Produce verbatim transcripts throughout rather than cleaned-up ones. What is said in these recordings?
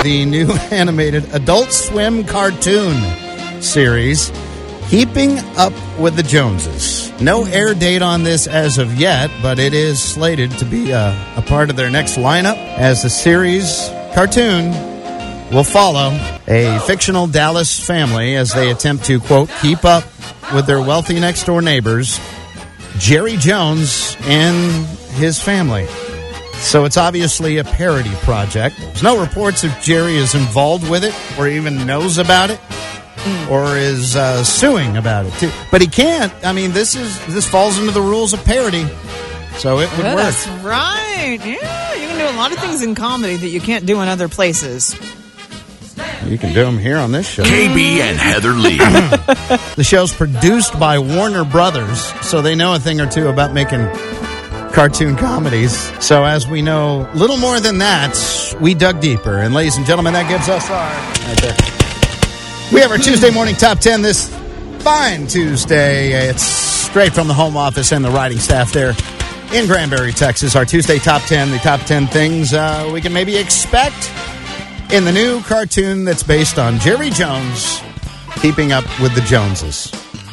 the new animated Adult Swim cartoon series, Keeping Up with the Joneses. No air date on this as of yet, but it is slated to be a, a part of their next lineup, as the series cartoon will follow a fictional Dallas family as they attempt to, quote, keep up with their wealthy next-door neighbors, Jerry Jones and his family. So it's obviously a parody project. There's no reports if Jerry is involved with it or even knows about it or is uh, suing about it, too. But he can't. I mean, this is this falls into the rules of parody, so it would yeah, work. That's right. Yeah, you can do a lot of things in comedy that you can't do in other places. You can do them here on this show. K B and Heather Lee. The show's produced by Warner Brothers, so they know a thing or two about making cartoon comedies. So as we know little more than that, we dug deeper. And ladies and gentlemen, that gives us our... Right there. We have our Tuesday morning top ten this fine Tuesday. It's straight from the home office and the writing staff there in Granbury, Texas. Our Tuesday top ten, the top ten things uh, we can maybe expect in the new cartoon that's based on Jerry Jones, Keeping Up with the Joneses.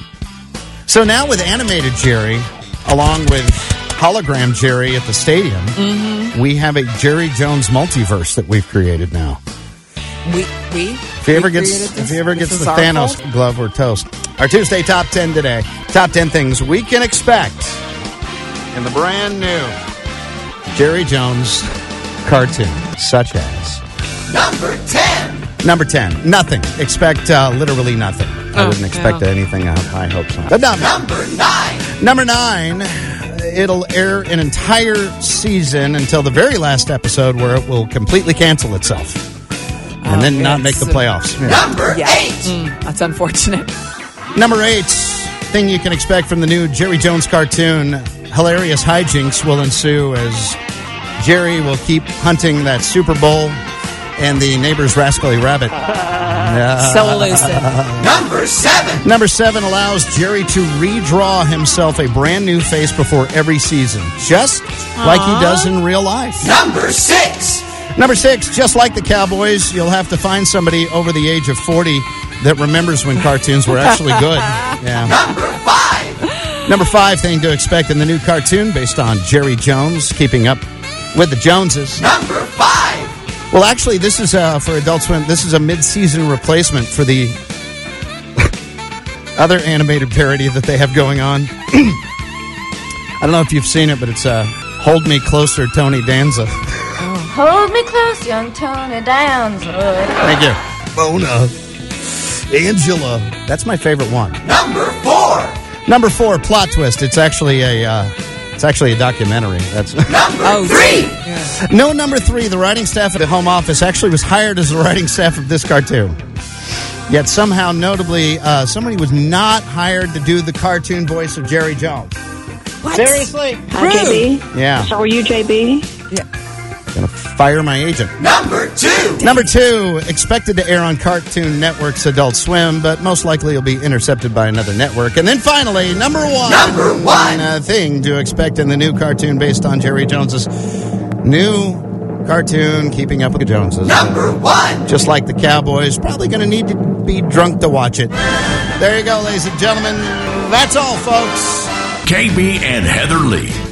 So now with animated Jerry, along with hologram Jerry at the stadium, mm-hmm. we have a Jerry Jones multiverse that we've created now. We we if he ever we gets if he ever this gets the Thanos fault? glove or toast. Our Tuesday top ten today. Top ten things we can expect in the brand new Jerry Jones cartoon, such as Number ten. Number ten. Nothing. Expect uh, literally nothing. I oh, wouldn't expect yeah. anything. I, I hope so. But number, number nine. Number nine. It'll air an entire season until the very last episode, where it will completely cancel itself and oh, then yes. not make the playoffs. Yeah. Number yeah. eight. Mm, that's unfortunate. Number eight. Thing you can expect from the new Jerry Jones cartoon: hilarious hijinks will ensue as Jerry will keep hunting that Super Bowl and the neighbor's rascally rabbit. Uh, so elusive. Number seven. Number seven allows Jerry to redraw himself a brand new face before every season, just Aww. like he does in real life. Number six. Number six, just like the Cowboys, you'll have to find somebody over the age of forty that remembers when cartoons were actually good. Yeah. Number five. Number five thing to expect in the new cartoon based on Jerry Jones, Keeping Up with the Joneses. Number five. Well, actually, this is uh, for Adult Swim. This is a mid-season replacement for the other animated parody that they have going on. I don't know if you've seen it, but it's uh, Hold Me Closer, Tony Danza. Oh. Hold me close, young Tony Danza. Thank you. Mona. Angela. That's my favorite one. Number four. Number four, plot twist. It's actually a... Uh, It's actually a documentary. That's number oh, three. Yeah. No, number three. The writing staff at the home office actually was hired as the writing staff of this cartoon. Yet somehow, notably, uh, somebody was not hired to do the cartoon voice of Jerry Jones. What? Seriously? Hi, J B. Yeah. So are you, J B? Yeah. Gonna fire my agent. Number two. Number two, expected to air on Cartoon Network's Adult Swim, but most likely will be intercepted by another network. And then finally, number one. Number one. Uh, thing to expect in the new cartoon based on Jerry Jones's new cartoon, Keeping Up with the Joneses. Number one. Just like the Cowboys, probably going to need to be drunk to watch it. There you go, ladies and gentlemen. That's all, folks. K B and Heather Lee.